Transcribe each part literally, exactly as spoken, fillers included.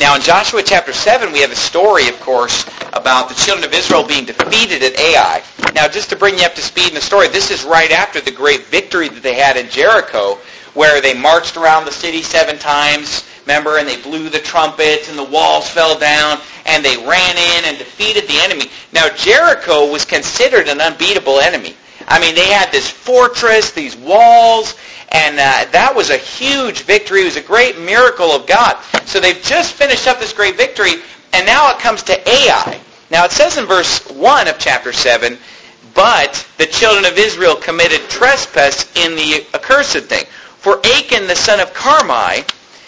Now in Joshua chapter seven, we have a story, of course, about the children of Israel being defeated at Ai. Now just to bring you up to speed in the story, this is right after the great victory that they had in Jericho, where they marched around the city seven times, remember, and they blew the trumpets, and the walls fell down, and they ran in and defeated the enemy. Now Jericho was considered an unbeatable enemy. I mean, they had this fortress, these walls, and uh, that was a huge victory. It was a great miracle of God. So they've just finished up this great victory, and now it comes to Ai. Now it says in verse one of chapter seven, but the children of Israel committed trespass in the accursed thing. For Achan, the son of Carmi,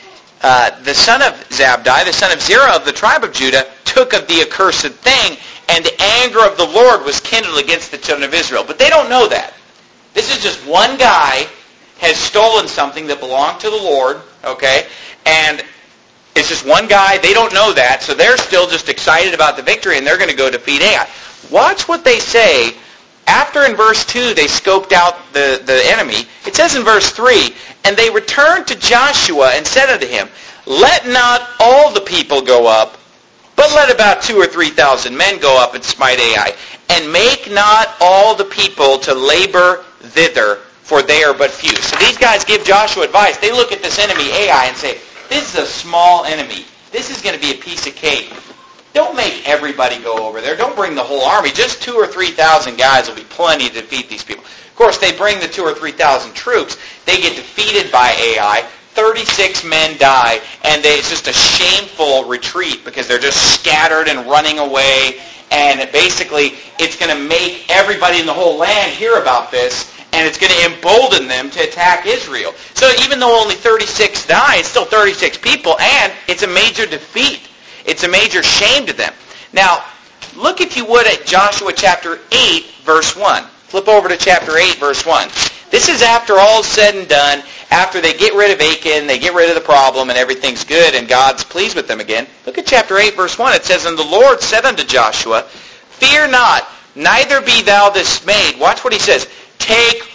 uh, the son of Zabdi, the son of Zerah of the tribe of Judah, took of the accursed thing, and the anger of the Lord was kindled against the children of Israel. But they don't know that. This is just one guy has stolen something that belonged to the Lord, okay? And it's just one guy. They don't know that, so they're still just excited about the victory, and they're going to go defeat Ai. Watch what they say. After in verse two they scoped out the, the enemy, it says in verse three, and they returned to Joshua and said unto him, let not all the people go up, but let about two or three thousand men go up and smite Ai, and make not all the people to labor thither, for they are but few. So these guys give Joshua advice. They look at this enemy, Ai, and say, this is a small enemy. This is going to be a piece of cake. Don't make everybody go over there. Don't bring the whole army. Just two or three thousand guys will be plenty to defeat these people. Of course, they bring the two or three thousand troops. They get defeated by Ai. thirty-six men die, and they, it's just a shameful retreat because they're just scattered and running away. And basically, it's going to make everybody in the whole land hear about this, and it's going to embolden them to attack Israel. So even though only thirty-six die, it's still thirty-six people, and it's a major defeat. It's a major shame to them. Now, look if you would at Joshua chapter eight, verse one. Flip over to chapter eight, verse one. This is after all's said and done, after they get rid of Achan, they get rid of the problem, and everything's good, and God's pleased with them again. Look at chapter eight, verse one. It says, and the Lord said unto Joshua, fear not, neither be thou dismayed. Watch what he says. Take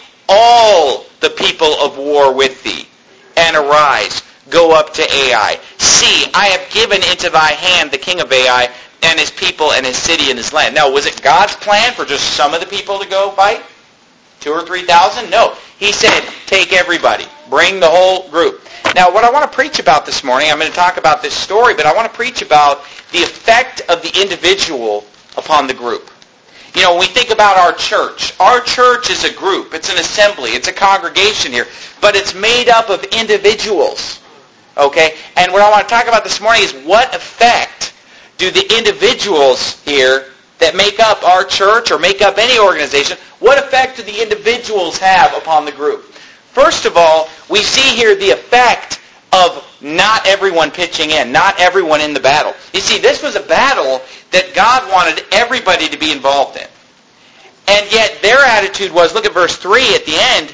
all the people of war with thee, and arise, go up to Ai. See, I have given into thy hand the king of Ai, and his people, and his city, and his land. Now, was it God's plan for just some of the people to go fight? Two or three thousand? No. He said, take everybody. Bring the whole group. Now, what I want to preach about this morning, I'm going to talk about this story, but I want to preach about the effect of the individual upon the group. You know, when we think about our church, our church is a group. It's an assembly. It's a congregation here. But it's made up of individuals. Okay? And what I want to talk about this morning is what effect do the individuals here that make up our church or make up any organization, what effect do the individuals have upon the group? First of all, we see here the effect of not everyone pitching in, not everyone in the battle. You see, this was a battle that God wanted everybody to be involved in. And yet their attitude was, look at verse three at the end,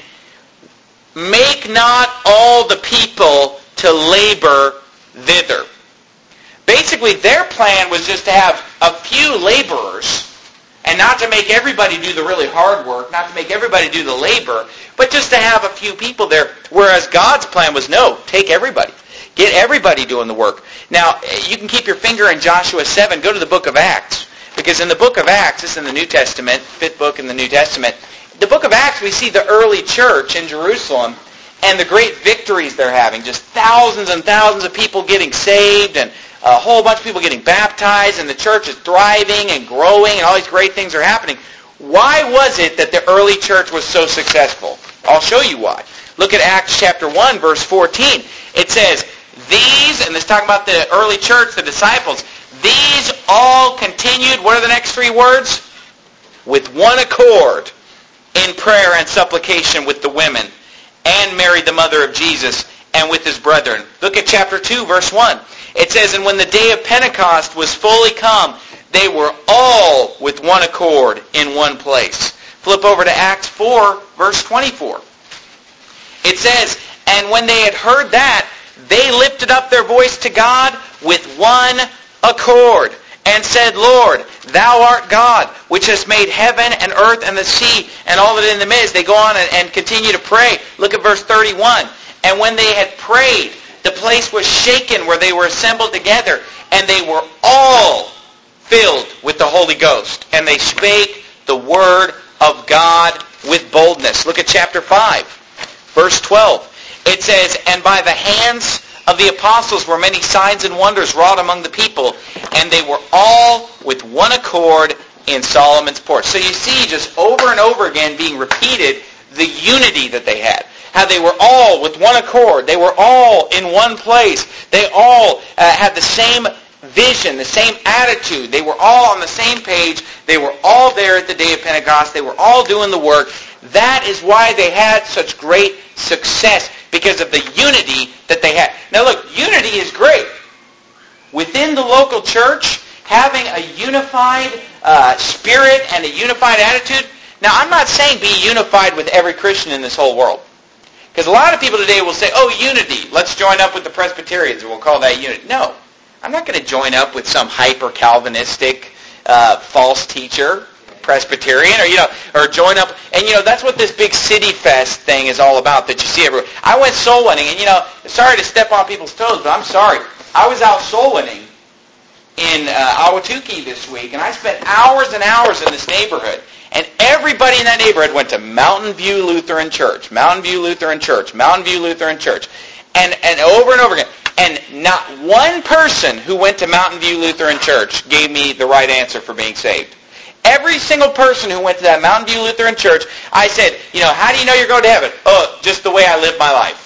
make not all the people to labor thither. Basically, their plan was just to have a few laborers and not to make everybody do the really hard work, not to make everybody do the labor, but just to have a few people there. Whereas God's plan was, no, take everybody. Get everybody doing the work. Now, you can keep your finger in Joshua seven. Go to the book of Acts. Because in the book of Acts, it's in the New Testament, fifth book in the New Testament, the book of Acts, we see the early church in Jerusalem and the great victories they're having. Just thousands and thousands of people getting saved and a whole bunch of people getting baptized, and the church is thriving and growing, and all these great things are happening. Why was it that the early church was so successful? I'll show you why. Look at Acts chapter one, verse fourteen. It says, these, and this is talking about the early church, the disciples, these all continued, what are the next three words? With one accord in prayer and supplication with the women, and Mary the mother of Jesus, and with his brethren. Look at chapter two, verse one. It says, and when the day of Pentecost was fully come, they were all with one accord in one place. Flip over to Acts four, verse twenty-four. It says, and when they had heard that, they lifted up their voice to God with one accord, and said, Lord, thou art God, which hast made heaven and earth and the sea, and all that in them is. They go on and, and continue to pray. Look at verse thirty-one. And when they had prayed, the place was shaken where they were assembled together, and they were all filled with the Holy Ghost, and they spake the word of God with boldness. Look at chapter five, verse twelve. It says, and by the hands of the apostles were many signs and wonders wrought among the people, and they were all with one accord in Solomon's porch. So you see just over and over again being repeated the unity that they had. How they were all with one accord. They were all in one place. They all uh, had the same vision, the same attitude. They were all on the same page. They were all there at the day of Pentecost. They were all doing the work. That is why they had such great success, because of the unity that they had. Now look, unity is great. Within the local church, having a unified uh, spirit and a unified attitude. Now I'm not saying be unified with every Christian in this whole world. Because a lot of people today will say, oh, unity, let's join up with the Presbyterians, and we'll call that unity. No, I'm not going to join up with some hyper-Calvinistic uh, false teacher, Presbyterian, or you know, or join up. And you know, that's what this big City Fest thing is all about that you see everywhere. I went soul winning, and you know, sorry to step on people's toes, but I'm sorry. I was out soul winning in uh, Ahwatukee this week, and I spent hours and hours in this neighborhood. And everybody in that neighborhood went to Mountain View Lutheran Church, Mountain View Lutheran Church, Mountain View Lutheran Church, and and over and over again. And not one person who went to Mountain View Lutheran Church gave me the right answer for being saved. Every single person who went to that Mountain View Lutheran Church, I said, you know, how do you know you're going to heaven? Oh, just the way I live my life.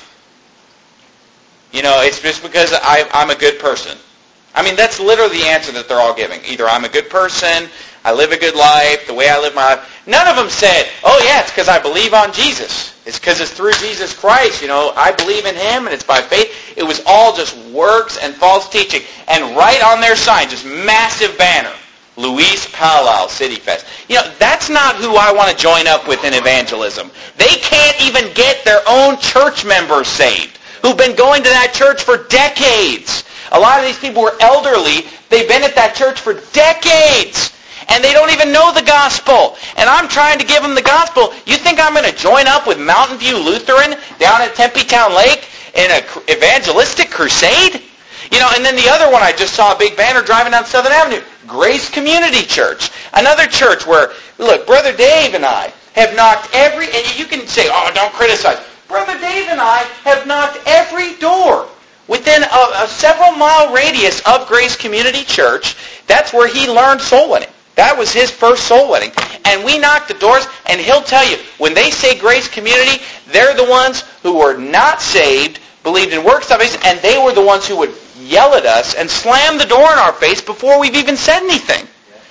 You know, it's just because I, I'm a good person. I mean, that's literally the answer that they're all giving. Either I'm a good person, I live a good life, the way I live my life. None of them said, oh yeah, it's because I believe on Jesus. It's because it's through Jesus Christ. You know, I believe in Him and it's by faith. It was all just works and false teaching. And right on their sign, just massive banner, Luis Palau City Fest. You know, that's not who I want to join up with in evangelism. They can't even get their own church members saved, who've been going to that church for decades. A lot of these people were elderly. They've been at that church for decades. And they don't even know the gospel. And I'm trying to give them the gospel. You think I'm going to join up with Mountain View Lutheran down at Tempe Town Lake in an evangelistic crusade? You know, and then the other one, I just saw a big banner driving down Southern Avenue. Grace Community Church. Another church where, look, Brother Dave and I have knocked every, and you can say, oh, don't criticize. Brother Dave and I have knocked every door within a, a several mile radius of Grace Community Church. That's where he learned soul winning. That was his first soul winning. And we knocked the doors, and he'll tell you, when they say Grace Community, they're the ones who were not saved, believed in works salvation, and they were the ones who would yell at us and slam the door in our face before we've even said anything.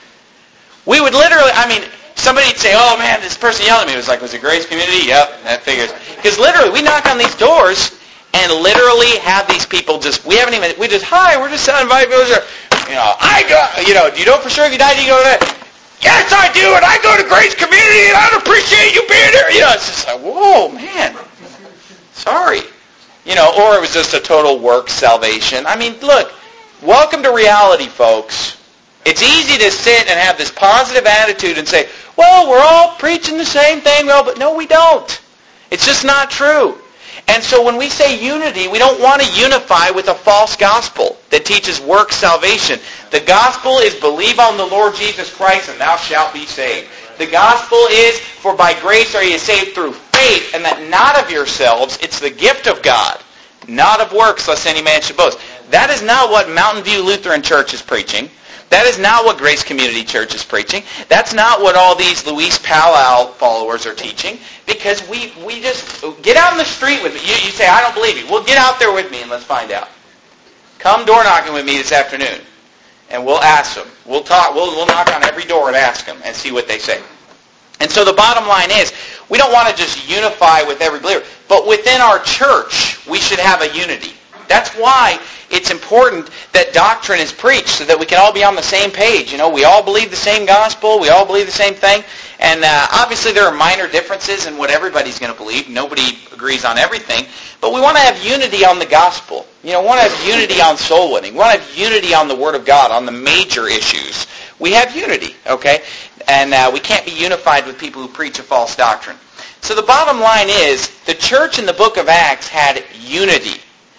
We would literally, I mean, somebody would say, oh man, this person yelled at me. It was like, was it Grace Community? Yep, that figures. Because literally, we knock on these doors and literally have these people just, we haven't even, we just, hi, we're just inviting people. You know, I go, you know, do you know for sure if you died, you go to that? Yes, I do, and I go to Grace Community, and I appreciate you being there. You know, it's just like, whoa, man, sorry. You know, or it was just a total work salvation. I mean, look, welcome to reality, folks. It's easy to sit and have this positive attitude and say, well, we're all preaching the same thing, well, but no, we don't. It's just not true. And so when we say unity, we don't want to unify with a false gospel that teaches work salvation. The gospel is believe on the Lord Jesus Christ and thou shalt be saved. The gospel is for by grace are you saved through faith, and that not of yourselves, it's the gift of God, not of works lest any man should boast. That is not what Mountain View Lutheran Church is preaching. That is not what Grace Community Church is preaching. That's not what all these Luis Palau followers are teaching. Because we, we just, get out in the street with me. You, you say, I don't believe you. Well, get out there with me and let's find out. Come door knocking with me this afternoon. And we'll ask them. We'll talk, we'll, we'll knock on every door and ask them and see what they say. And so the bottom line is, we don't want to just unify with every believer. But within our church, we should have a unity. That's why it's important that doctrine is preached so that we can all be on the same page. You know, we all believe the same gospel. We all believe the same thing. And uh, obviously there are minor differences in what everybody's going to believe. Nobody agrees on everything. But we want to have unity on the gospel. You know, we want to have unity on soul winning. We want to have unity on the Word of God, on the major issues. We have unity, okay? And uh, we can't be unified with people who preach a false doctrine. So the bottom line is, the church in the book of Acts had unity.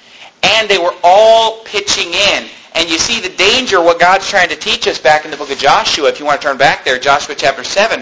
and they were all pitching in. And you see the danger, what God's trying to teach us back in the book of Joshua, if you want to turn back there, Joshua chapter seven,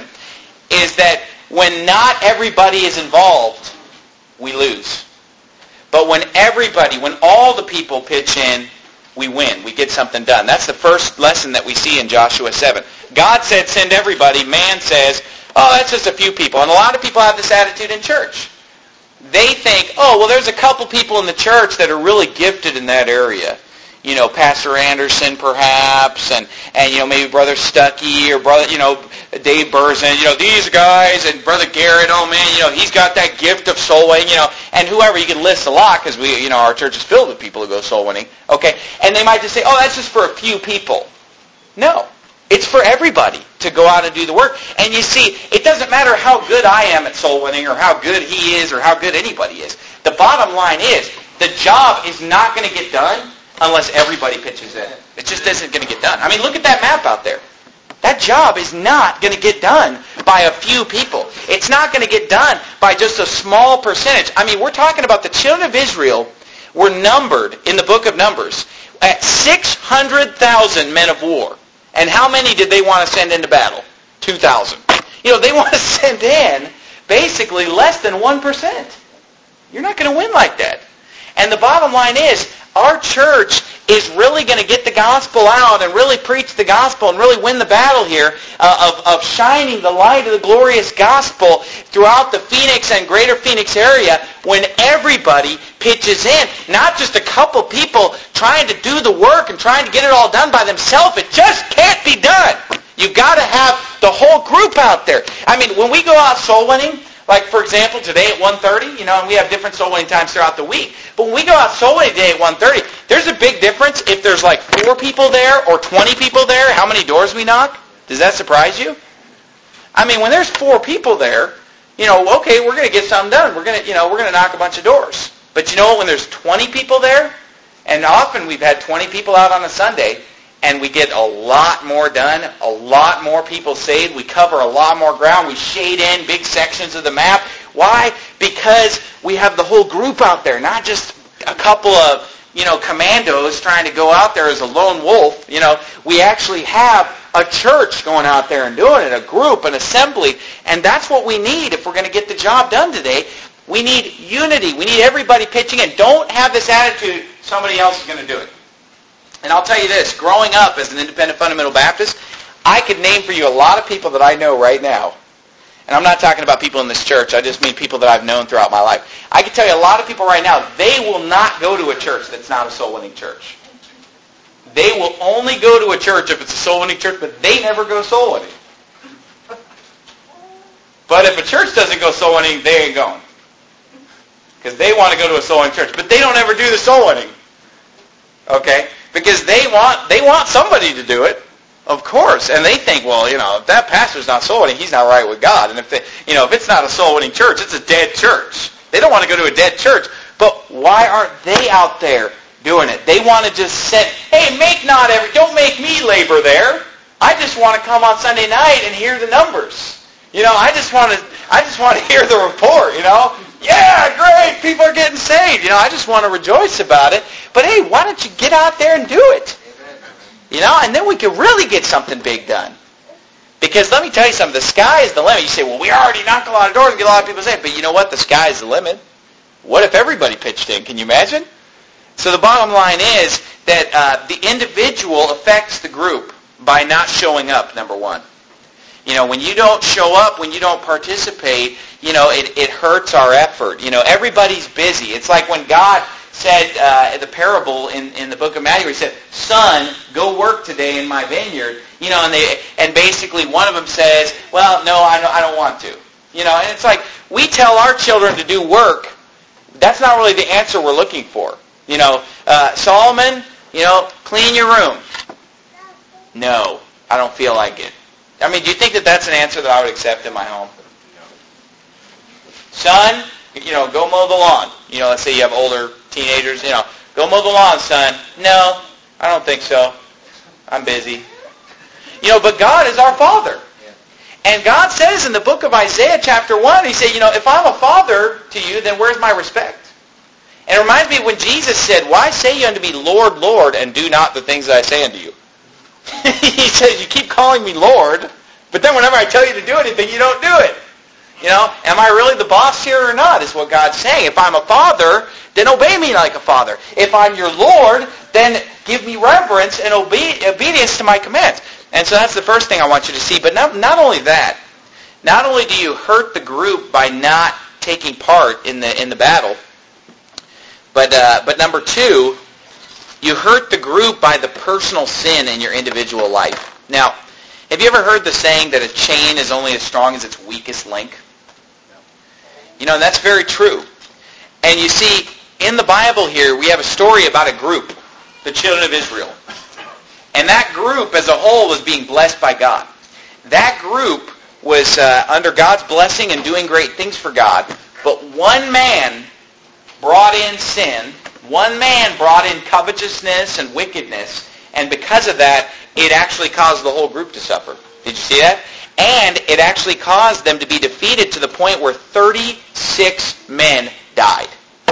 is that when not everybody is involved, we lose. But when everybody, when all the people pitch in, we win. We get something done. That's the first lesson that we see in Joshua seven. God said, send everybody. Man says, oh, that's just a few people. And a lot of people have this attitude in church. They think, oh, well, there's a couple people in the church that are really gifted in that area. You know, Pastor Anderson, perhaps, and, and you know, maybe Brother Stuckey or Brother, you know, Dave Burzin. You know, these guys, and Brother Garrett, oh, man, you know, he's got that gift of soul winning, you know, and whoever. You can list a lot because, we, you know, our church is filled with people who go soul winning, okay? And they might just say, oh, that's just for a few people. No. It's for everybody to go out and do the work. And you see, it doesn't matter how good I am at soul winning or how good he is or how good anybody is. The bottom line is, the job is not going to get done unless everybody pitches in. It just isn't going to get done. I mean, look at that map out there. That job is not going to get done by a few people. It's not going to get done by just a small percentage. I mean, we're talking about the children of Israel were numbered in the book of Numbers at six hundred thousand men of war. And how many did they want to send into battle? two thousand. You know, they want to send in basically less than one percent. You're not going to win like that. And the bottom line is, our church is really going to get the gospel out and really preach the gospel and really win the battle here uh, of, of shining the light of the glorious gospel throughout the Phoenix and greater Phoenix area when everybody pitches in. Not just a couple people trying to do the work and trying to get it all done by themselves. It just can't be done. You've got to have the whole group out there. I mean, when we go out soul winning, like, for example, today at one thirty, you know, and we have different soul winning times throughout the week. But when we go out soul winning today at one thirty, there's a big difference if there's like four people there or twenty people there, how many doors we knock. Does that surprise you? I mean, when there's four people there, you know, okay, we're going to get something done. We're going to, you know, we're going to knock a bunch of doors. But you know, when there's twenty people there, and often we've had twenty people out on a Sunday, and we get a lot more done, a lot more people saved. We cover a lot more ground. We shade in big sections of the map. Why? Because we have the whole group out there, not just a couple of, you know, commandos trying to go out there as a lone wolf. You know, we actually have a church going out there and doing it, a group, an assembly, and that's what we need if we're going to get the job done today. We need unity. We need everybody pitching in. Don't have this attitude, somebody else is going to do it. And I'll tell you this, growing up as an independent fundamental Baptist, I could name for you a lot of people that I know right now. And I'm not talking about people in this church. I just mean people that I've known throughout my life. I can tell you a lot of people right now, they will not go to a church that's not a soul-winning church. They will only go to a church if it's a soul-winning church, but they never go soul-winning. But if a church doesn't go soul-winning, they ain't going. Because they want to go to a soul-winning church. But they don't ever do the soul-winning. Okay? Because they want they want somebody to do it, of course, and they think, well, you know, if that pastor's not soul winning, he's not right with God, and if they, you know, if it's not a soul winning church, it's a dead church. They don't want to go to a dead church, but why aren't they out there doing it? They want to just say, hey, make not every, don't make me labor there. I just want to come on Sunday night and hear the numbers. You know, I just want to I just want to hear the report. You know. Yeah, great, people are getting saved. You know, I just want to rejoice about it. But hey, why don't you get out there and do it? You know, and then we can really get something big done. Because let me tell you something, the sky is the limit. You say, well, we already knocked a lot of doors and get a lot of people saved. But you know what? The sky is the limit. What if everybody pitched in? Can you imagine? So the bottom line is that uh, the individual affects the group by not showing up, number one. You know, when you don't show up, when you don't participate, you know, it, it hurts our effort. You know, everybody's busy. It's like when God said uh, the parable in, in the book of Matthew, he said, son, go work today in my vineyard. You know, and they and basically one of them says, well, no, I don't, I don't want to. You know, and it's like we tell our children to do work. That's not really the answer we're looking for. You know, uh, Solomon, you know, clean your room. No, I don't feel like it. I mean, do you think that that's an answer that I would accept in my home? Son, you know, go mow the lawn. You know, let's say you have older teenagers, you know, go mow the lawn, son. No, I don't think so. I'm busy. You know, but God is our Father. And God says in the book of Isaiah chapter one, he said, you know, if I'm a father to you, then where's my respect? And it reminds me of when Jesus said, why say you unto me, Lord, Lord, and do not the things that I say unto you? He says, you keep calling me Lord, but then whenever I tell you to do anything, you don't do it. You know, am I really the boss here or not, is what God's saying. If I'm a father, then obey me like a father. If I'm your Lord, then give me reverence and obe- obedience to my commands. And so that's the first thing I want you to see. But not, not only that, not only do you hurt the group by not taking part in the in the battle, but uh, but number two, you hurt the group by the personal sin in your individual life. Now, have you ever heard the saying that a chain is only as strong as its weakest link? You know, that's very true. And you see, in the Bible here, we have a story about a group, the children of Israel. And that group as a whole was being blessed by God. That group was uh, under God's blessing and doing great things for God. But one man brought in sin. One man brought in covetousness and wickedness. And because of that, it actually caused the whole group to suffer. Did you see that? And it actually caused them to be defeated to the point where thirty-six men died.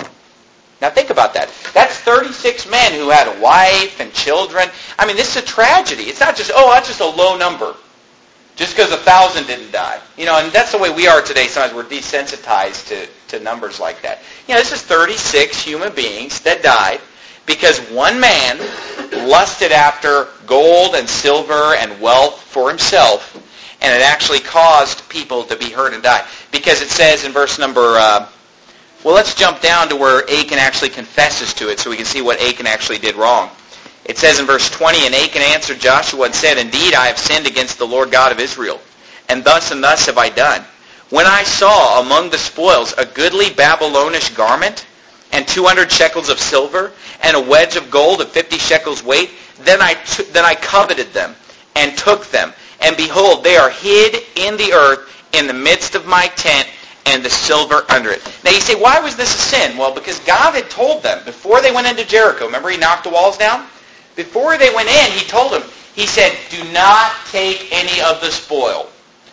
Now think about that. That's thirty-six men who had a wife and children. I mean, this is a tragedy. It's not just, oh, that's just a low number. Just because a thousand didn't die. You know, and that's the way we are today. Sometimes we're desensitized to, to numbers like that. You know, this is thirty-six human beings that died because one man lusted after gold and silver and wealth for himself, and it actually caused people to be hurt and die. Because it says in verse number... Uh, Well, let's jump down to where Achan actually confesses to it so we can see what Achan actually did wrong. It says in verse twenty, and Achan answered Joshua and said, Indeed, I have sinned against the Lord God of Israel, and thus and thus have I done. When I saw among the spoils a goodly Babylonish garment, and two hundred shekels of silver, and a wedge of gold of fifty shekels weight, then I, t- then I coveted them, and took them. And behold, they are hid in the earth in the midst of my tent, and the silver under it. Now you say, why was this a sin? Well, because God had told them before they went into Jericho. Remember, he knocked the walls down? Before they went in, he told them, he said, do not take any of the spoil.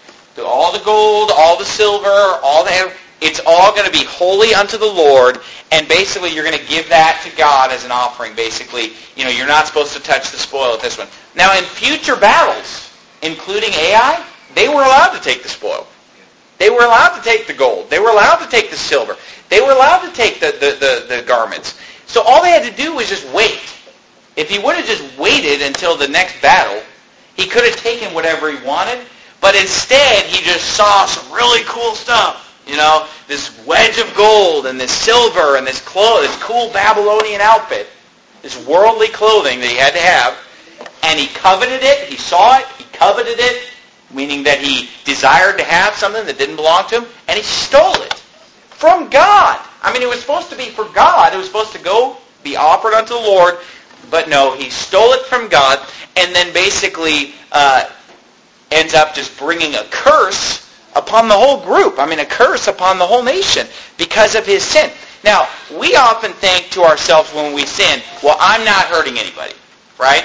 All the gold, all the silver, all the... It's all going to be holy unto the Lord, and basically you're going to give that to God as an offering. Basically, you know, you're not supposed to touch the spoil with this one. Now, in future battles, including Ai, they were allowed to take the spoil. They were allowed to take the gold. They were allowed to take the silver. They were allowed to take the, the, the, the garments. So all they had to do was just wait. If he would have just waited until the next battle, he could have taken whatever he wanted, but instead he just saw some really cool stuff. You know, this wedge of gold and this silver and this clo- this cool Babylonian outfit, this worldly clothing that he had to have, and he coveted it. He saw it. He coveted it. Meaning that he desired to have something that didn't belong to him, and he stole it from God. I mean, it was supposed to be for God. It was supposed to go be offered unto the Lord, but no, he stole it from God, and then basically uh, ends up just bringing a curse upon the whole group. I mean, a curse upon the whole nation because of his sin. Now, we often think to ourselves when we sin, well, I'm not hurting anybody, right?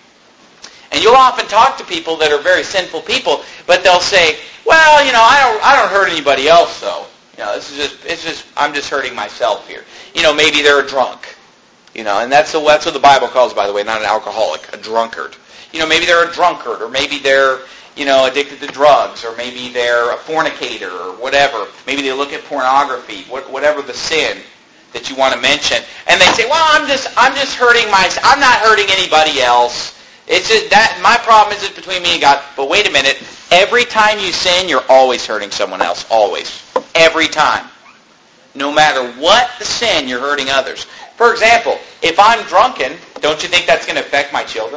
And you'll often talk to people that are very sinful people, but they'll say, well, you know, I don't I don't hurt anybody else, though. You know, this is just, it's just, I'm just hurting myself here. You know, maybe they're a drunk. You know, and that's, the, that's what the Bible calls, by the way, not an alcoholic, a drunkard. You know, maybe they're a drunkard, or maybe they're, you know, addicted to drugs, or maybe they're a fornicator, or whatever. Maybe they look at pornography, whatever the sin that you want to mention. And they say, well, I'm just, I'm just hurting myself. I'm not hurting anybody else. It's just that my problem is just between me and God. But wait a minute. Every time you sin, you're always hurting someone else. Always. Every time. No matter what the sin, you're hurting others. For example, if I'm drunken, don't you think that's going to affect my children?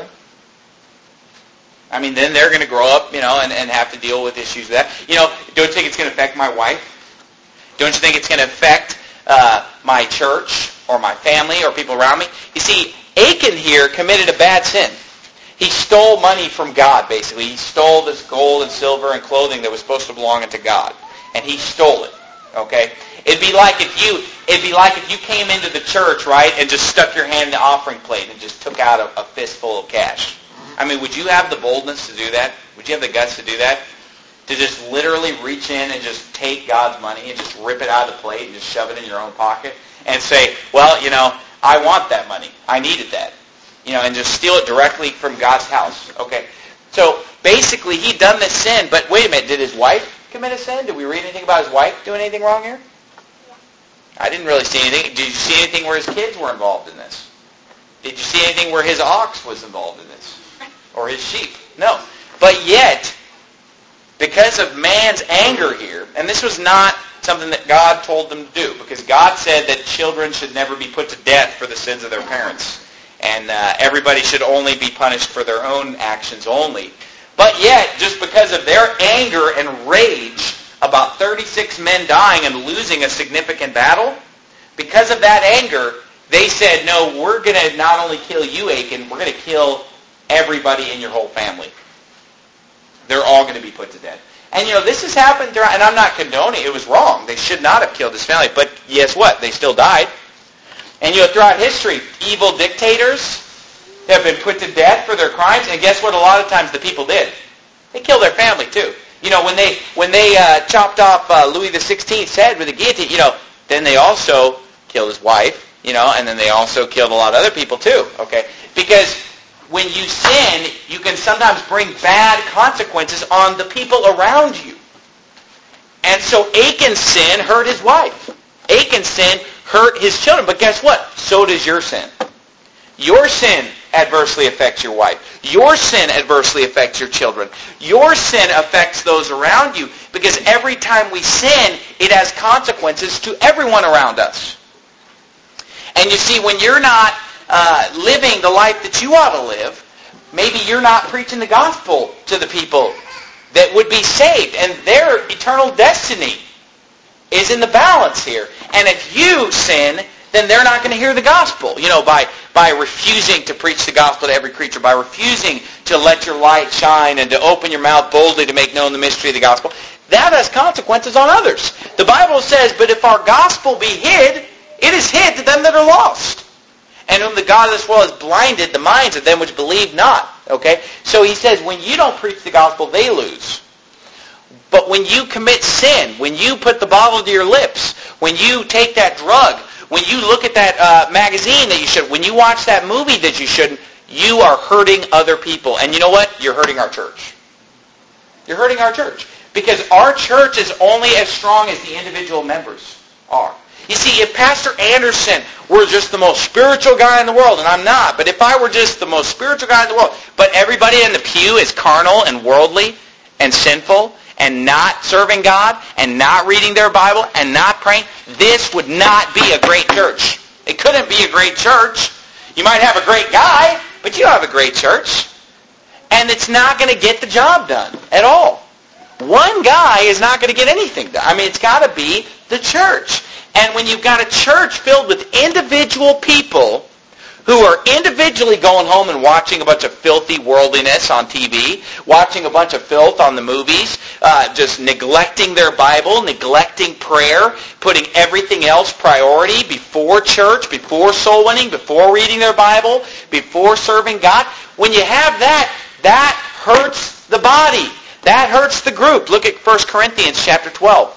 I mean, then they're going to grow up, you know, and, and have to deal with issues with that. You know, don't you think it's going to affect my wife? Don't you think it's going to affect uh, my church or my family or people around me? You see, Achan here committed a bad sin. He stole money from God, basically. He stole this gold and silver and clothing that was supposed to belong unto God. And he stole it. Okay? It'd be like if you it'd be like if you came into the church, right, and just stuck your hand in the offering plate and just took out a, a fistful of cash. I mean, would you have the boldness to do that? Would you have the guts to do that? to just literally reach in and just take God's money and just rip it out of the plate and just shove it in your own pocket and say, well, you know, I want that money. I needed that. You know, and just steal it directly from God's house. Okay. So basically he'd done this sin, but wait a minute, did his wife commit a sin? Did we read anything about his wife doing anything wrong here? I didn't really see anything. Did you see anything where his kids were involved in this? Did you see anything where his ox was involved in this? Or his sheep? No. But yet, because of man's anger here, and this was not something that God told them to do, because God said that children should never be put to death for the sins of their parents. And uh, everybody should only be punished for their own actions only. But yet, just because of their anger and rage about thirty-six men dying and losing a significant battle, because of that anger, they said, no, we're going to not only kill you, Achan, we're going to kill everybody in your whole family. They're all going to be put to death. And, you know, this has happened throughout, and I'm not condoning it. It was wrong. They should not have killed his family. But guess what? They still died. And, you know, throughout history, evil dictators have been put to death for their crimes. And guess what a lot of times the people did? They killed their family, too. You know, when they when they uh, chopped off uh, Louis the sixteenth's head with a guillotine, you know, then they also killed his wife, you know, and then they also killed a lot of other people, too, okay? Because when you sin, you can sometimes bring bad consequences on the people around you. And so Achan's sin hurt his wife. Achan's sin hurt his children. But guess what? So does your sin. Your sin adversely affects your wife. Your sin adversely affects your children. Your sin affects those around you. Because every time we sin, it has consequences to everyone around us. And you see, when you're not uh, living the life that you ought to live, maybe you're not preaching the gospel to the people that would be saved. And their eternal destiny is in the balance here. And if you sin, then they're not going to hear the gospel. You know, by, by refusing to preach the gospel to every creature, by refusing to let your light shine and to open your mouth boldly to make known the mystery of the gospel, that has consequences on others. The Bible says, but if our gospel be hid, it is hid to them that are lost, and whom the God of this world has blinded the minds of them which believe not. Okay? So he says, when you don't preach the gospel, they lose. But when you commit sin, when you put the bottle to your lips, when you take that drug, when you look at that uh, magazine that you should, when you watch that movie that you shouldn't, you are hurting other people. And you know what? You're hurting our church. You're hurting our church. Because our church is only as strong as the individual members are. You see, if Pastor Anderson were just the most spiritual guy in the world, and I'm not, but if I were just the most spiritual guy in the world, but everybody in the pew is carnal and worldly and sinful and not serving God and not reading their Bible and not praying, this would not be a great church. It couldn't be a great church. You might have a great guy, but you don't have a great church. And it's not going to get the job done at all. One guy is not going to get anything done. I mean, it's got to be the church. And when you've got a church filled with individual people who are individually going home and watching a bunch of filthy worldliness on T V, watching a bunch of filth on the movies, uh, just neglecting their Bible, neglecting prayer, putting everything else priority before church, before soul winning, before reading their Bible, before serving God, when you have that, that hurts the body. That hurts the group. Look at First Corinthians chapter twelve.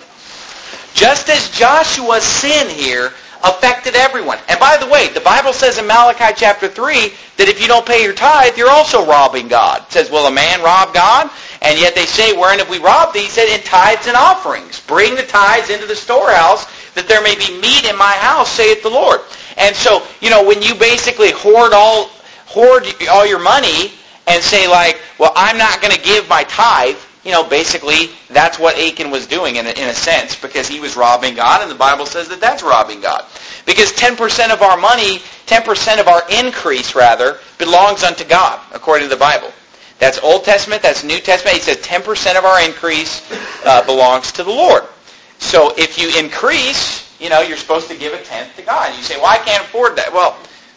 Just as Joshua's sin here affected everyone. And by the way, the Bible says in Malachi chapter three that if you don't pay your tithe, you're also robbing God. It says, will a man rob God? And yet they say, wherein have we robbed thee? He said, in tithes and offerings. Bring the tithes into the storehouse, that there may be meat in my house, saith the Lord. And so, you know, when you basically hoard all, hoard all your money and say like, well, I'm not going to give my tithe, you know, basically, that's what Achan was doing in a, in a sense, because he was robbing God, and the Bible says that that's robbing God. Because ten percent of our money, ten percent of our increase, rather, belongs unto God, according to the Bible. That's Old Testament, that's New Testament. He says ten percent of our increase uh, belongs to the Lord. So if you increase, you know, you're supposed to give a tenth to God. You say, well, I can't afford that. Well,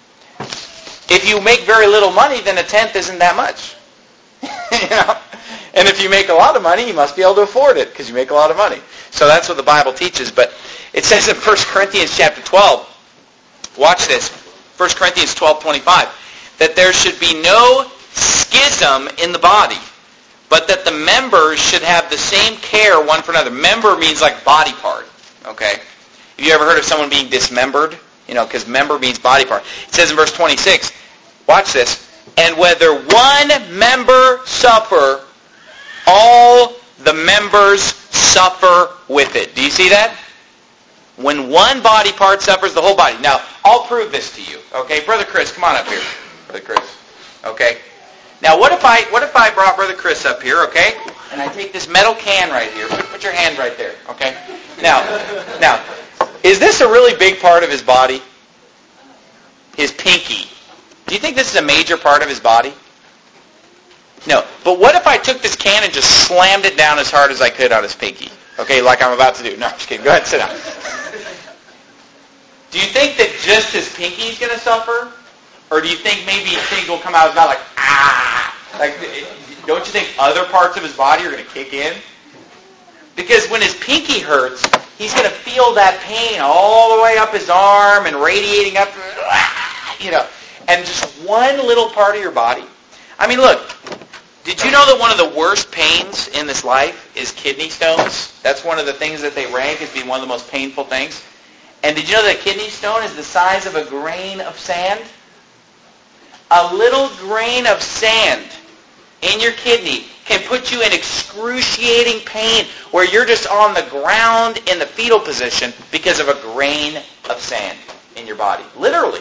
if you make very little money, then a tenth isn't that much. You know? And if you make a lot of money, you must be able to afford it because you make a lot of money. So that's what the Bible teaches. But it says in First Corinthians chapter twelve, watch this, First Corinthians twelve twenty-five, that there should be no schism in the body, but that the members should have the same care one for another. Member means like body part, okay? Have you ever heard of someone being dismembered? You know, because member means body part. It says in verse twenty-six, watch this, and whether one member suffer, all the members suffer with it. Do you see that? When one body part suffers, the whole body. Now, I'll prove this to you, okay? Brother Chris, come on up here. Brother Chris, okay? Now, what if I what if I brought Brother Chris up here, okay? And I take this metal can right here. Put, put your hand right there, okay? Now, now, is this a really big part of his body? His pinky. Do you think this is a major part of his body? No. But what if I took this can and just slammed it down as hard as I could on his pinky? Okay, like I'm about to do. No, I'm just kidding. Go ahead and sit down. Do you think that just his pinky is going to suffer? Or do you think maybe things will come out of his mouth like, ah? Like, don't you think other parts of his body are going to kick in? Because when his pinky hurts, he's going to feel that pain all the way up his arm and radiating up, you know. And just one little part of your body. I mean, look, did you know that one of the worst pains in this life is kidney stones? That's one of the things that they rank as being one of the most painful things. And did you know that a kidney stone is the size of a grain of sand? A little grain of sand in your kidney can put you in excruciating pain where you're just on the ground in the fetal position because of a grain of sand in your body. Literally.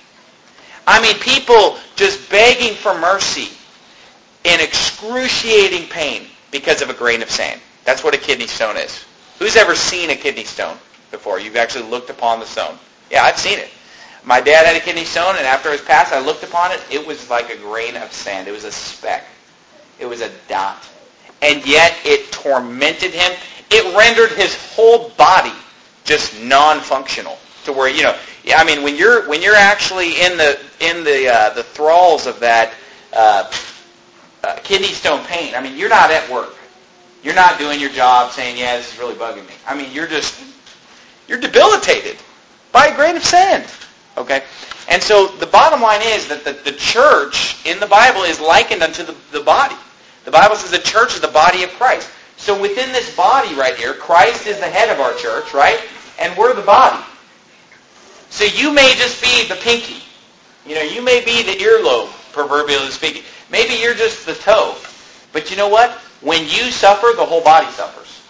I mean, people just begging for mercy in excruciating pain because of a grain of sand. That's what a kidney stone is. Who's ever seen a kidney stone before? You've actually looked upon the stone. Yeah, I've seen it. My dad had a kidney stone, and after his pass, I looked upon it. It was like a grain of sand. It was a speck. It was a dot. And yet it tormented him. It rendered his whole body just non-functional to where, you know, I mean, when you're when you're actually in the in the uh, the thralls of that uh, uh, kidney stone pain, I mean, you're not at work. You're not doing your job saying, yeah, this is really bugging me. I mean, you're just, you're debilitated by a grain of sand. Okay? And so the bottom line is that the, the church in the Bible is likened unto the, the body. The Bible says the church is the body of Christ. So within this body right here, Christ is the head of our church, right? And we're the body. So you may just be the pinky. You know, you may be the earlobe, proverbially speaking. Maybe you're just the toe. But you know what? When you suffer, the whole body suffers.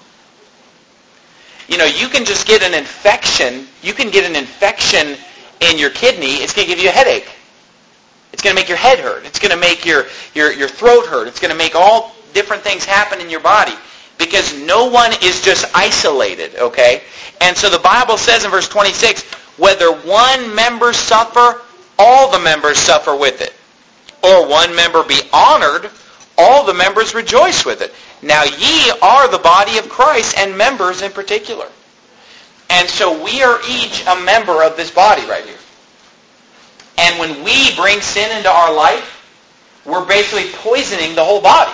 You know, you can just get an infection. You can get an infection in your kidney. It's going to give you a headache. It's going to make your head hurt. It's going to make your, your, your throat hurt. It's going to make all different things happen in your body because no one is just isolated, okay? And so the Bible says in verse twenty-six, whether one member suffer, all the members suffer with it. Or one member be honored, all the members rejoice with it. Now ye are the body of Christ, and members in particular. And so we are each a member of this body right here. And when we bring sin into our life, we're basically poisoning the whole body.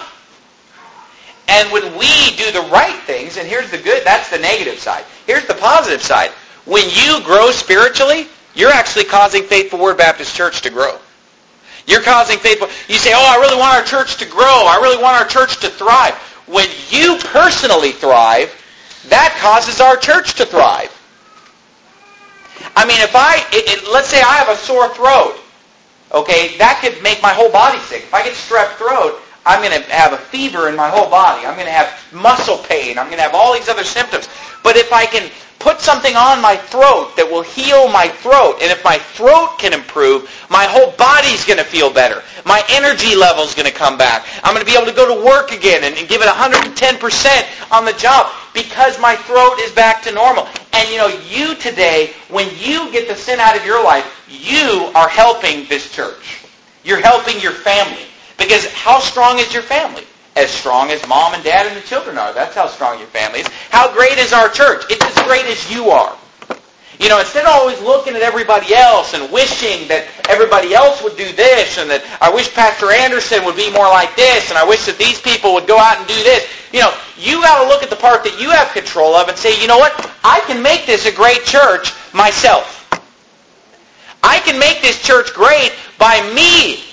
And when we do the right things, and here's the good, that's the negative side. Here's the positive side. When you grow spiritually, you're actually causing Faithful Word Baptist Church to grow. You're causing faithful. You say, oh, I really want our church to grow. I really want our church to thrive. When you personally thrive, that causes our church to thrive. I mean, if I, it, it, let's say I have a sore throat, okay, that could make my whole body sick. If I get strep throat, I'm going to have a fever in my whole body. I'm going to have muscle pain. I'm going to have all these other symptoms. But if I can put something on my throat that will heal my throat, and if my throat can improve, my whole body's going to feel better. My energy level's going to come back. I'm going to be able to go to work again and, and give it one hundred ten percent on the job because my throat is back to normal. And you know, you today, when you get the sin out of your life, you are helping this church. You're helping your family. Because how strong is your family? As strong as mom and dad and the children are. That's how strong your family is. How great is our church? It's as great as you are. You know, instead of always looking at everybody else and wishing that everybody else would do this and that I wish Pastor Anderson would be more like this and I wish that these people would go out and do this. You know, you got to look at the part that you have control of and say, you know what? I can make this a great church myself. I can make this church great by me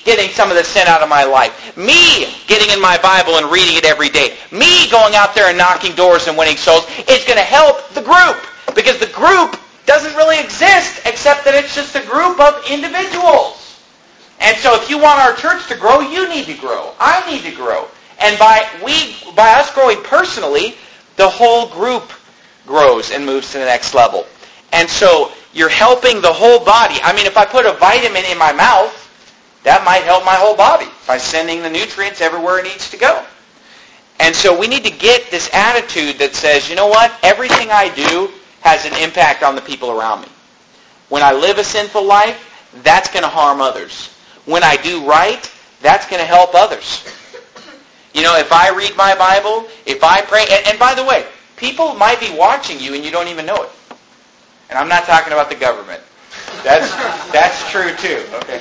getting some of the sin out of my life. Me getting in my Bible and reading it every day. Me going out there and knocking doors and winning souls is going to help the group. Because the group doesn't really exist except that it's just a group of individuals. And so if you want our church to grow, you need to grow. I need to grow. And by we, by us growing personally, the whole group grows and moves to the next level. And so you're helping the whole body. I mean, if I put a vitamin in my mouth, that might help my whole body by sending the nutrients everywhere it needs to go. And so we need to get this attitude that says, you know what? Everything I do has an impact on the people around me. When I live a sinful life, that's going to harm others. When I do right, that's going to help others. You know, if I read my Bible, if I pray, and, and by the way, people might be watching you and you don't even know it. And I'm not talking about the government. That's that's true too. Okay.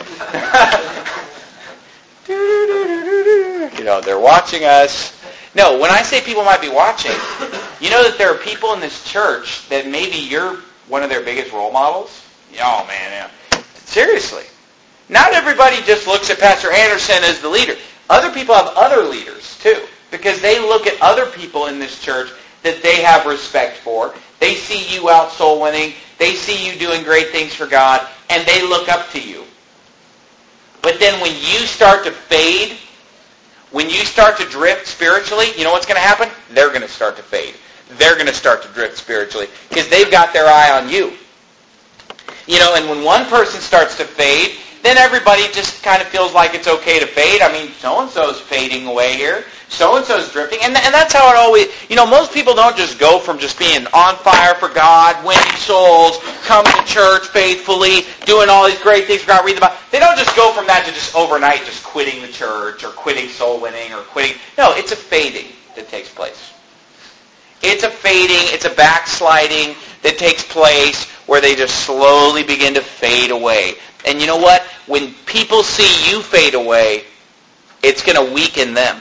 You know, they're watching us. No, when I say people might be watching, you know that there are people in this church that maybe you're one of their biggest role models? Oh, man. Yeah. Seriously. Not everybody just looks at Pastor Anderson as the leader. Other people have other leaders too, because they look at other people in this church that they have respect for. They see you out soul winning. They see you doing great things for God, and they look up to you. But then when you start to fade, when you start to drift spiritually, you know what's going to happen? They're going to start to fade. They're going to start to drift spiritually because they've got their eye on you. You know, and when one person starts to fade, then everybody just kind of feels like it's okay to fade. I mean, so-and-so's fading away here. So-and-so's drifting. And, and that's how it always... You know, most people don't just go from just being on fire for God, winning souls, coming to church faithfully, doing all these great things for God, reading the Bible. They don't just go from that to just overnight just quitting the church or quitting soul winning or quitting... No, it's a fading that takes place. It's a fading, it's a backsliding that takes place where they just slowly begin to fade away. And you know what? When people see you fade away, it's going to weaken them.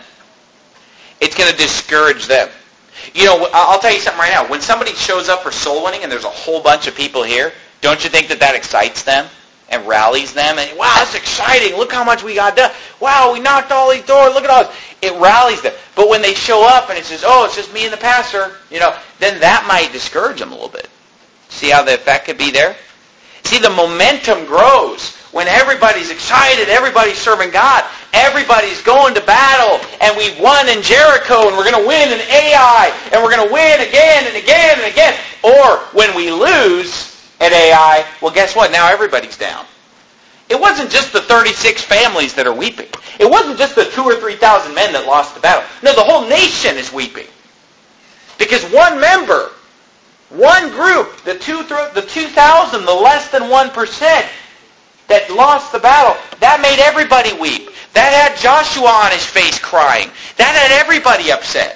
It's going to discourage them. You know, I'll tell you something right now. When somebody shows up for soul winning and there's a whole bunch of people here, don't you think that that excites them and rallies them? And, wow, that's exciting. Look how much we got done. Wow, we knocked all these doors. Look at all this. It rallies them. But when they show up and it says, oh, it's just me and the pastor, you know, then that might discourage them a little bit. See how the effect could be there? See, the momentum grows when everybody's excited, everybody's serving God, everybody's going to battle, and we've won in Jericho, and we're going to win in Ai, and we're going to win again and again and again. Or when we lose at Ai, well, guess what? Now everybody's down. It wasn't just the thirty-six families that are weeping. It wasn't just the two or three thousand men that lost the battle. No, the whole nation is weeping. Because one member... One group, the two, the two thousand, the less than one percent that lost the battle, that made everybody weep. That had Joshua on his face crying. That had everybody upset.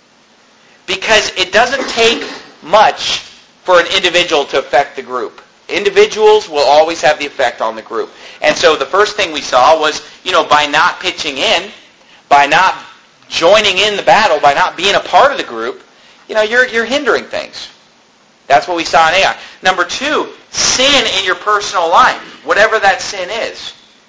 Because it doesn't take much for an individual to affect the group. Individuals will always have the effect on the group. And so the first thing we saw was, you know, by not pitching in, by not joining in the battle, by not being a part of the group, you know, you're you're hindering things. That's what we saw in Ai. Number two, sin in your personal life, whatever that sin is.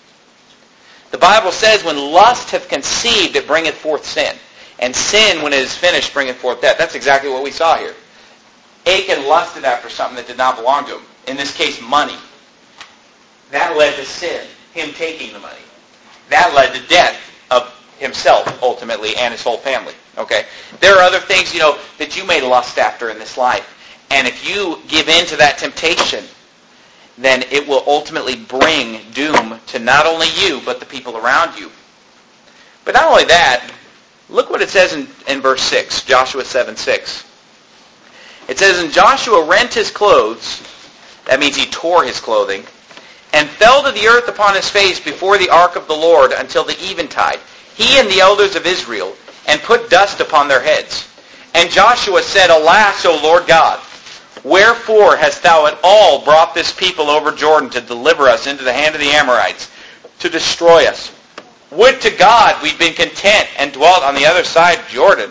The Bible says, when lust hath conceived, it bringeth forth sin. And sin, when it is finished, bringeth forth death. That's exactly what we saw here. Achan lusted after something that did not belong to him. In this case, money. That led to sin, him taking the money. That led to death of himself, ultimately, and his whole family. Okay? There are other things, you know, that you may lust after in this life. And if you give in to that temptation, then it will ultimately bring doom to not only you, but the people around you. But not only that, look what it says in, in verse six, Joshua seven six. It says, and Joshua rent his clothes, that means he tore his clothing, and fell to the earth upon his face before the ark of the Lord until the eventide, he and the elders of Israel, and put dust upon their heads. And Joshua said, alas, O Lord God, wherefore hast thou at all brought this people over Jordan to deliver us into the hand of the Amorites, to destroy us? Would to God we'd been content and dwelt on the other side of Jordan.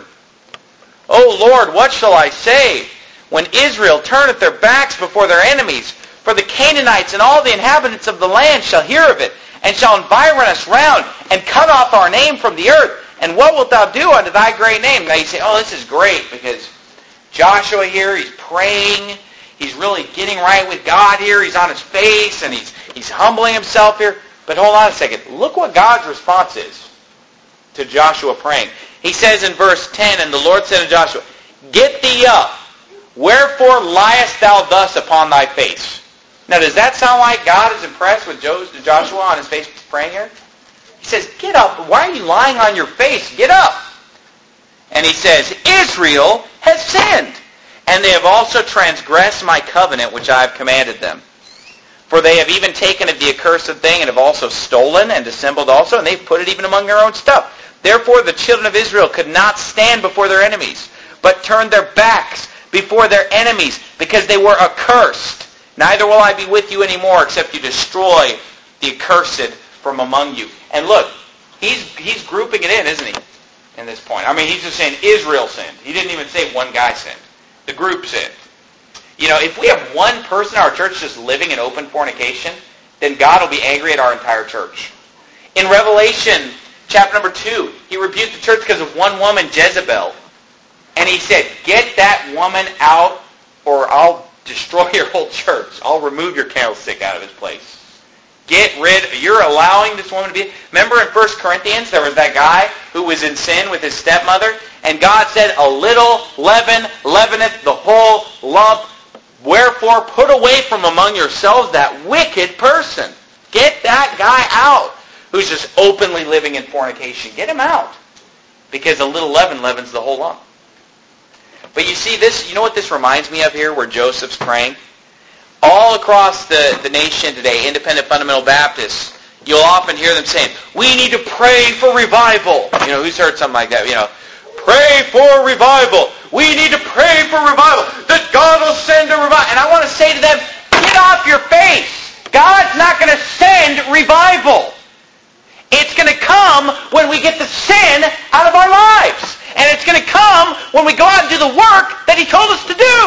O Lord, what shall I say when Israel turneth their backs before their enemies? For the Canaanites and all the inhabitants of the land shall hear of it, and shall environ us round, and cut off our name from the earth. And what wilt thou do unto thy great name? Now you say, oh, this is great, because Joshua here, he's praying. He's really getting right with God here. He's on his face, and he's he's humbling himself here. But hold on a second. Look what God's response is to Joshua praying. He says in verse ten, and the Lord said to Joshua, get thee up. Wherefore liest thou thus upon thy face? Now, does that sound like God is impressed with Joshua on his face praying here? He says, get up. Why are you lying on your face? Get up. And he says, Israel has sinned, and they have also transgressed my covenant which I have commanded them. For they have even taken of the accursed thing, and have also stolen and dissembled also, and they've put it even among their own stuff. Therefore the children of Israel could not stand before their enemies, but turned their backs before their enemies, because they were accursed. Neither will I be with you anymore, except you destroy the accursed from among you. And look, he's he's grouping it in, isn't he, in this point? I mean, he's just saying Israel sinned. He didn't even say one guy sinned. The group sinned. You know, if we have one person in our church just living in open fornication, then God will be angry at our entire church. In Revelation chapter number two, he rebuked the church because of one woman, Jezebel. And he said, get that woman out, or I'll destroy your whole church. I'll remove your candlestick out of its place. Get rid, you're allowing this woman to be... Remember in First Corinthians, there was that guy who was in sin with his stepmother, and God said, a little leaven leaveneth the whole lump. Wherefore put away from among yourselves that wicked person. Get that guy out who's just openly living in fornication. Get him out. Because a little leaven leavens the whole lump. But you see this, you know what this reminds me of here, where Joseph's praying? All across the, the nation today, independent fundamental Baptists, you'll often hear them saying, we need to pray for revival. You know, who's heard something like that? You know, pray for revival. We need to pray for revival. That God will send a revival. And I want to say to them, get off your face. God's not going to send revival. It's going to come when we get the sin out of our lives. And it's going to come when we go out and do the work that he told us to do.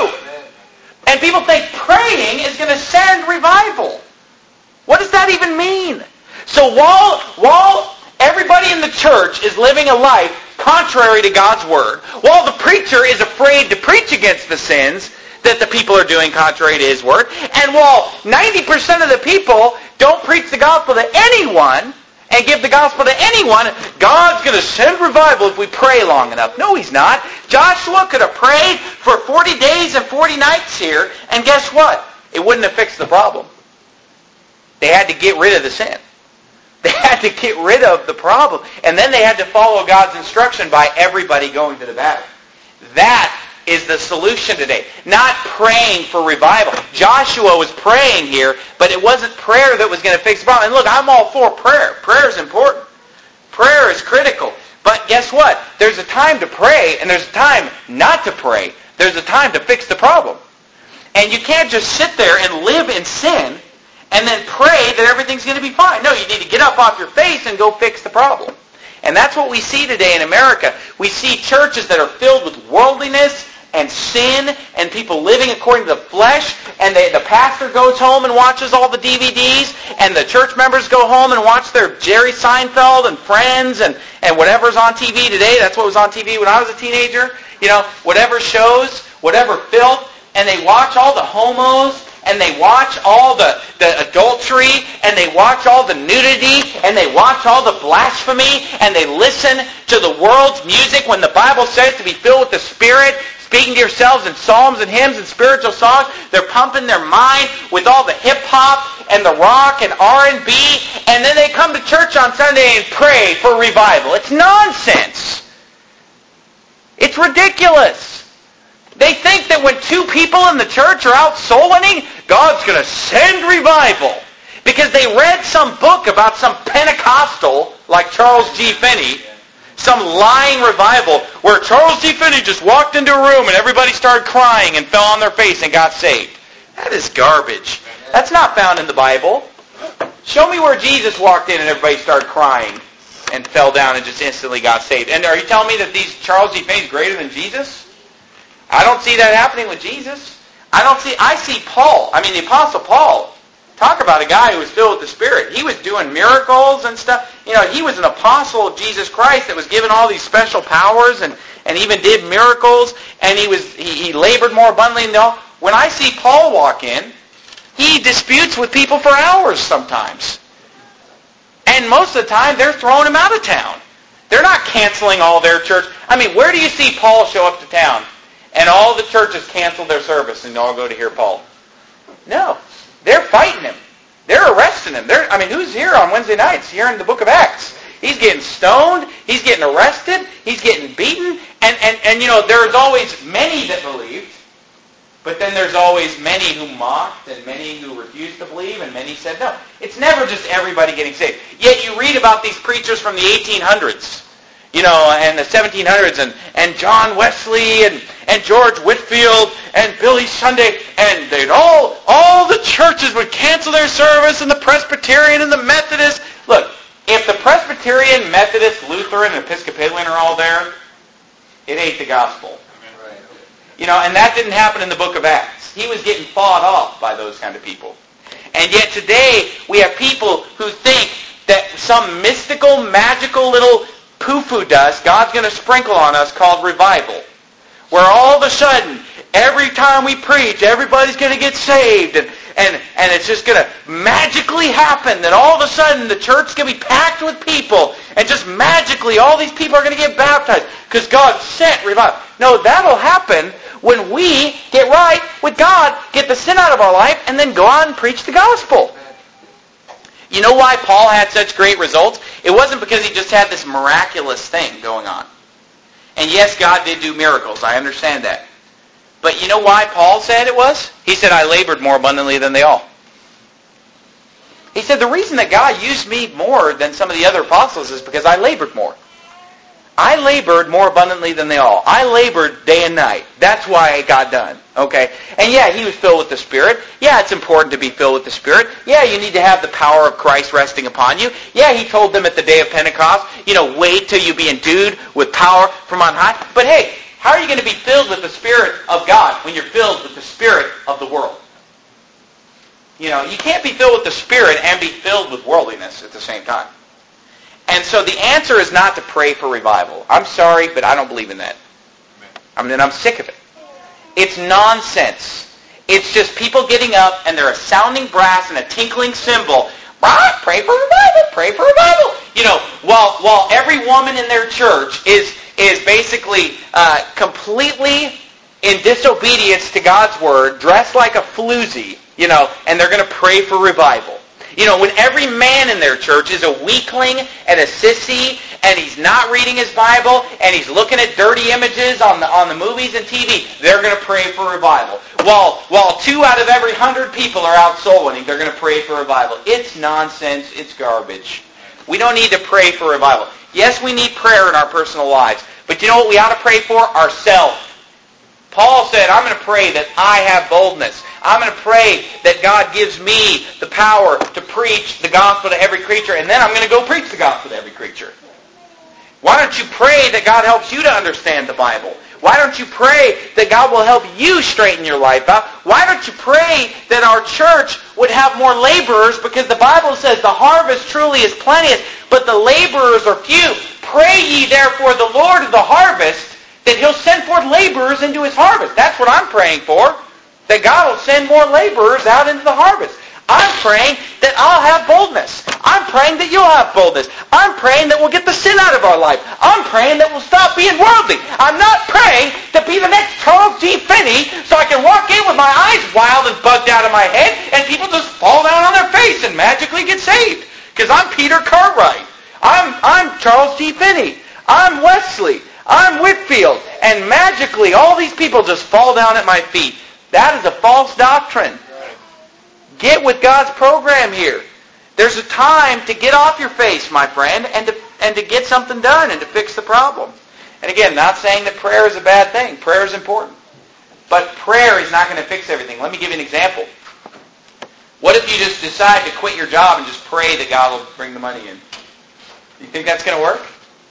And people think praying is going to send revival. What does that even mean? So while, while everybody in the church is living a life contrary to God's Word, while the preacher is afraid to preach against the sins that the people are doing contrary to his Word, and while ninety percent of the people don't preach the gospel to anyone and give the gospel to anyone, God's going to send revival if we pray long enough. No, he's not. Joshua could have prayed for forty days and forty nights here, and guess what? It wouldn't have fixed the problem. They had to get rid of the sin. They had to get rid of the problem. And then they had to follow God's instruction by everybody going to the battle. That is the solution today. Not praying for revival. Joshua was praying here, but it wasn't prayer that was going to fix the problem. And look, I'm all for prayer. Prayer is important. Prayer is critical. But guess what? There's a time to pray, and there's a time not to pray. There's a time to fix the problem. And you can't just sit there and live in sin and then pray that everything's going to be fine. No, you need to get up off your face and go fix the problem. And that's what we see today in America. We see churches that are filled with worldliness and sin and people living according to the flesh, and they, the pastor goes home and watches all the D V Ds, and the church members go home and watch their Jerry Seinfeld and Friends and, and whatever's on T V today. That's what was on T V when I was a teenager. You know, whatever shows, whatever filth, and they watch all the homos, and they watch all the, the adultery, and they watch all the nudity, and they watch all the blasphemy, and they listen to the world's music when the Bible says to be filled with the Spirit, speaking to yourselves in psalms and hymns and spiritual songs. They're pumping their mind with all the hip-hop and the rock and R and B, and then they come to church on Sunday and pray for revival. It's nonsense. It's ridiculous. They think that when two people in the church are out soul winning, God's going to send revival. Because they read some book about some Pentecostal, like Charles G. Finney, some lying revival where Charles G. Finney just walked into a room and everybody started crying and fell on their face and got saved. That is garbage. That's not found in the Bible. Show me where Jesus walked in and everybody started crying and fell down and just instantly got saved. And are you telling me that these Charles G. Finney's greater than Jesus? I don't see that happening with Jesus. I don't see, I see Paul, I mean the Apostle Paul, Talk about a guy who was filled with the Spirit. He was doing miracles and stuff. You know, he was an apostle of Jesus Christ that was given all these special powers and, and even did miracles. And he was he, he labored more abundantly than all. When I see Paul walk in, he disputes with people for hours sometimes. And most of the time, they're throwing him out of town. They're not canceling all their church. I mean, where do you see Paul show up to town and all the churches cancel their service and all go to hear Paul? No. They're fighting him. They're arresting him. They're, I mean, who's here on Wednesday nights here in the book of Acts? He's getting stoned. He's getting arrested. He's getting beaten. And, and, and you know, there's always many that believed. But then there's always many who mocked and many who refused to believe and many said no. It's never just everybody getting saved. Yet you read about these preachers from the eighteen hundreds. You know, and the seventeen hundreds, and, and John Wesley, and, and George Whitefield, and Billy Sunday, and they'd all, all the churches would cancel their service, and the Presbyterian and the Methodist. Look, if the Presbyterian, Methodist, Lutheran, and Episcopalian are all there, it ain't the gospel. You know, and that didn't happen in the book of Acts. He was getting fought off by those kind of people. And yet today, we have people who think that some mystical, magical little poo-poo dust God's going to sprinkle on us called revival. Where all of a sudden, every time we preach, everybody's going to get saved. And, and, and it's just going to magically happen that all of a sudden the church is going to be packed with people. And just magically all these people are going to get baptized because God sent revival. No, that'll happen when we get right with God, get the sin out of our life, and then go out and preach the gospel. You know why Paul had such great results? It wasn't because he just had this miraculous thing going on. And yes, God did do miracles. I understand that. But you know why Paul said it was? He said, I labored more abundantly than they all. He said, the reason that God used me more than some of the other apostles is because I labored more. I labored more abundantly than they all. I labored day and night. That's why it got done. Okay? And yeah, he was filled with the Spirit. Yeah, it's important to be filled with the Spirit. Yeah, you need to have the power of Christ resting upon you. Yeah, he told them at the day of Pentecost, you know, wait till you be endued with power from on high. But hey, how are you going to be filled with the Spirit of God when you're filled with the spirit of the world? You know, you can't be filled with the Spirit and be filled with worldliness at the same time. And so the answer is not to pray for revival. I'm sorry, but I don't believe in that. I mean, I'm sick of it. It's nonsense. It's just people getting up and they're a sounding brass and a tinkling cymbal. Ah, pray for revival, pray for revival. You know, while while every woman in their church is is basically uh, completely in disobedience to God's word, dressed like a floozy, you know, and they're going to pray for revival. You know, when every man in their church is a weakling and a sissy, and he's not reading his Bible, and he's looking at dirty images on the on the movies and T V, they're going to pray for revival. While while two out of every hundred people are out soul winning, they're going to pray for revival. It's nonsense. It's garbage. We don't need to pray for revival. Yes, we need prayer in our personal lives, but you know what we ought to pray for? Ourselves. Paul said, I'm going to pray that I have boldness. I'm going to pray that God gives me the power to preach the gospel to every creature, and then I'm going to go preach the gospel to every creature. Why don't you pray that God helps you to understand the Bible? Why don't you pray that God will help you straighten your life out? Why don't you pray that our church would have more laborers? Because the Bible says the harvest truly is plenteous, but the laborers are few. Pray ye therefore the Lord of the harvest that He'll send forth laborers into His harvest. That's what I'm praying for. That God will send more laborers out into the harvest. I'm praying that I'll have boldness. I'm praying that you'll have boldness. I'm praying that we'll get the sin out of our life. I'm praying that we'll stop being worldly. I'm not praying to be the next Charles G. Finney so I can walk in with my eyes wild and bugged out of my head and people just fall down on their face and magically get saved. Because I'm Peter Cartwright. I'm, I'm Charles G. Finney. I'm Wesley. I'm Whitefield. And magically all these people just fall down at my feet. That is a false doctrine. Get with God's program here. There's a time to get off your face, my friend, and to and to get something done and to fix the problem. And again, not saying that prayer is a bad thing. Prayer is important. But prayer is not going to fix everything. Let me give you an example. What if you just decide to quit your job and just pray that God will bring the money in? You think that's going to work?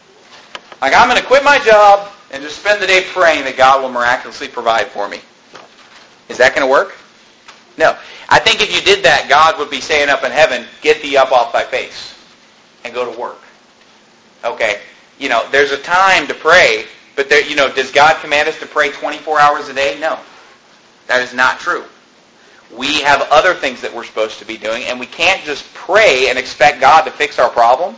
Like, I'm going to quit my job and just spend the day praying that God will miraculously provide for me. Is that going to work? No. I think if you did that, God would be saying up in heaven, get thee up off thy face and go to work. Okay. You know, there's a time to pray, but there, you know, does God command us to pray twenty-four hours a day? No. That is not true. We have other things that we're supposed to be doing, and we can't just pray and expect God to fix our problem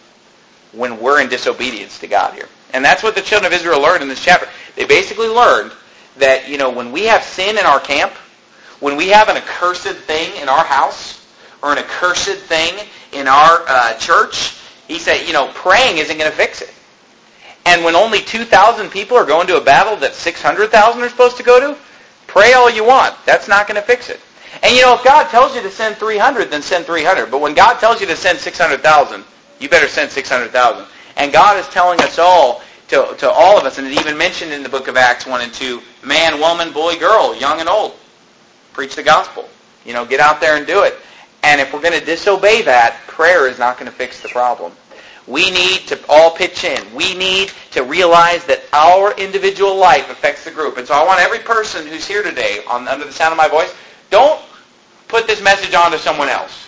when we're in disobedience to God here. And that's what the children of Israel learned in this chapter. They basically learned that, you know, when we have sin in our camp, when we have an accursed thing in our house, or an accursed thing in our uh, church, he said, you know, praying isn't going to fix it. And when only two thousand people are going to a battle that six hundred thousand are supposed to go to, pray all you want. That's not going to fix it. And you know, if God tells you to send three hundred, then send three hundred. But when God tells you to send six hundred thousand, you better send six hundred thousand. And God is telling us all, to, to all of us, and it even mentioned in the book of Acts one and two, man, woman, boy, girl, young and old, preach the gospel. You know, get out there and do it. And if we're going to disobey that, prayer is not going to fix the problem. We need to all pitch in. We need to realize that our individual life affects the group. And so I want every person who's here today, on under the sound of my voice, don't put this message on to someone else.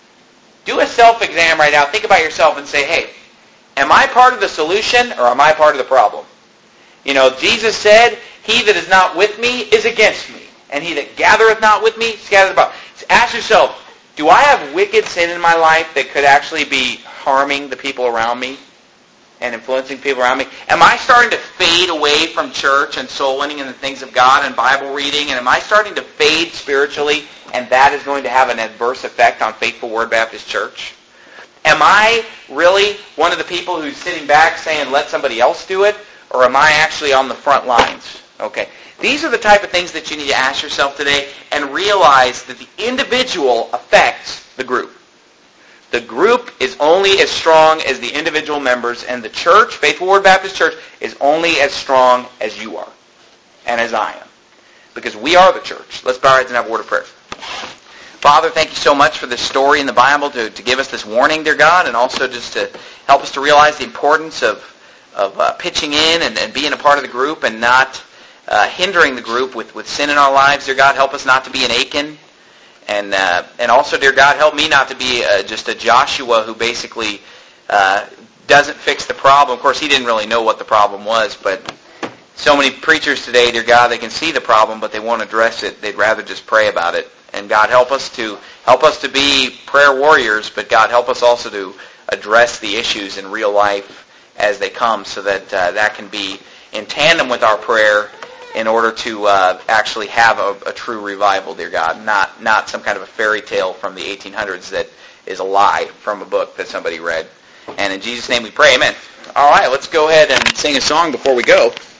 Do a self-exam right now. Think about yourself and say, hey, am I part of the solution or am I part of the problem? You know, Jesus said, he that is not with me is against me. And he that gathereth not with me scattereth about. So ask yourself, do I have wicked sin in my life that could actually be harming the people around me and influencing people around me? Am I starting to fade away from church and soul winning and the things of God and Bible reading? And am I starting to fade spiritually, and that is going to have an adverse effect on Faithful Word Baptist Church? Am I really one of the people who's sitting back saying, let somebody else do it? Or am I actually on the front lines? Okay. These are the type of things that you need to ask yourself today, and realize that the individual affects the group. The group is only as strong as the individual members, and the church, Faithful Word Baptist Church, is only as strong as you are and as I am. Because we are the church. Let's bow our heads and have a word of prayer. Father, thank you so much for this story in the Bible to, to give us this warning, dear God, and also just to help us to realize the importance of, of uh, pitching in and, and being a part of the group and not uh, hindering the group with, with sin in our lives. Dear God, help us not to be an Achan. And uh, and also, dear God, help me not to be uh, just a Joshua who basically uh, doesn't fix the problem. Of course, he didn't really know what the problem was, but so many preachers today, dear God, they can see the problem, but they won't address it. They'd rather just pray about it. And God, help us to help us to be prayer warriors, but God, help us also to address the issues in real life as they come, so that uh, that can be in tandem with our prayer, in order to uh, actually have a, a true revival, dear God, not not some kind of a fairy tale from the eighteen hundreds that is a lie from a book that somebody read. And in Jesus' name we pray, amen. All right, let's go ahead and sing a song before we go.